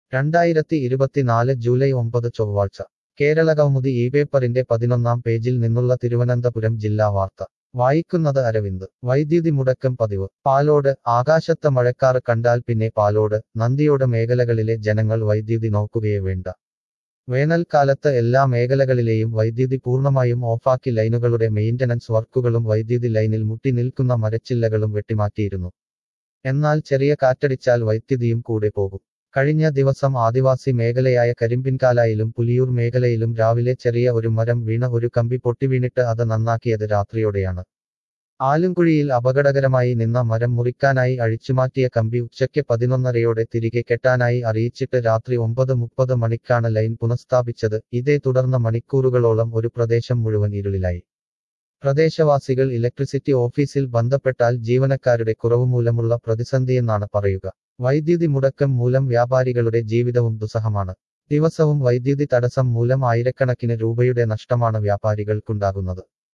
2024 July 9 ചൊവ്വാഴ്ച കേരളകൗമുദി ഈ പേപ്പറിന്റെ 11-ാം പേജിൽ നിന്നുള്ള തിരുവനന്തപുരം ജില്ലാ വാർത്ത വായിക്കുന്നത് അരവിന്ദ് വൈദ്യുതി മുടക്കം പതിവ് പാലോട് ആകാശത്ത് മഴക്കാറ് കണ്ടാൽ പിന്നെ പാലോട് നന്ദിയോട് മേഖലകളിലെ ജനങ്ങൾ വൈദ്യുതി നോക്കുകയേ വേണ്ട വേനൽക്കാലത്ത് എല്ലാ മേഖലകളിലെയും വൈദ്യുതി പൂർണ്ണമായും ഓഫാക്കി ലൈനുകളുടെ മെയിന്റനൻസ് വർക്കുകളും വൈദ്യുതി ലൈനിൽ മുട്ടി നിൽക്കുന്ന മരച്ചില്ലകളും വെട്ടിമാറ്റിയിരുന്നു എന്നാൽ ചെറിയ കാറ്റടിച്ചാൽ വൈദ്യുതിയും കൂടെ പോകും കഴിഞ്ഞ ദിവസം ആദിവാസി മേഖലയായ കരിമ്പിൻകാലായിലും പുലിയൂർ മേഖലയിലും രാവിലെ ചെറിയ ഒരു മരം വീണ ഒരു കമ്പി പൊട്ടിവീണിട്ട് അത് നന്നാക്കിയത് രാത്രിയോടെയാണ് ആലുംകുഴിയിൽ അപകടകരമായി നിന്ന മരം മുറിക്കാനായി അഴിച്ചുമാറ്റിയ കമ്പി ഉച്ചയ്ക്ക് 11:30-യോടെ തിരികെ കെട്ടാനായി അറിയിച്ചിട്ട് രാത്രി 9:30 മണിക്കാണ് ലൈൻ പുനഃസ്ഥാപിച്ചത് ഇതേ തുടർന്ന് മണിക്കൂറുകളോളം ഒരു പ്രദേശം മുഴുവൻ ഇരുളിലായി പ്രദേശവാസികൾ ഇലക്ട്രിസിറ്റി ഓഫീസിൽ ബന്ധപ്പെട്ടാൽ ജീവനക്കാരുടെ കുറവ് മൂലമുള്ള പ്രതിസന്ധിയെന്നാണ് പറയുക വൈദ്യുതി മുടക്കം മൂലം വ്യാപാരികളുടെ ജീവിതവും ദുസ്സഹമാണ് ദിവസവും വൈദ്യുതി തടസ്സം മൂലം ആയിരക്കണക്കിന് രൂപയുടെ നഷ്ടമാണ് വ്യാപാരികൾക്കുണ്ടാകുന്നത്